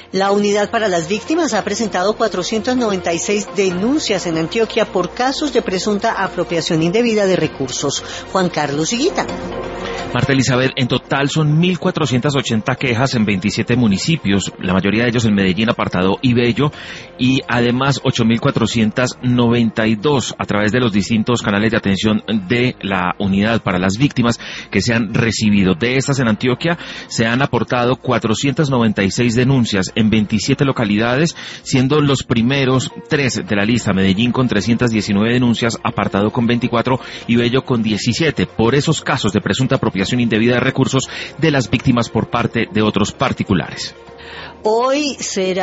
La Unidad para las Víctimas ha presentado 496 denuncias en Antioquia por casos de presunta apropiación indebida de recursos. Juan Carlos Higuita. Marta Elizabeth, en total son 1.480 quejas en 27 municipios, la mayoría de ellos en Medellín, Apartadó y Bello, y además 8.492 a través de los distintos canales de atención de la Unidad para las Víctimas que se han recibido. De estas en Antioquia se han aportado 496 denuncias en 27 localidades, siendo los primeros 3 de la lista: Medellín con 319 denuncias, Apartadó con 24 y Bello con 17, por esos casos de presunta apropiación indebida de recursos de las víctimas por parte de otros particulares. Hoy será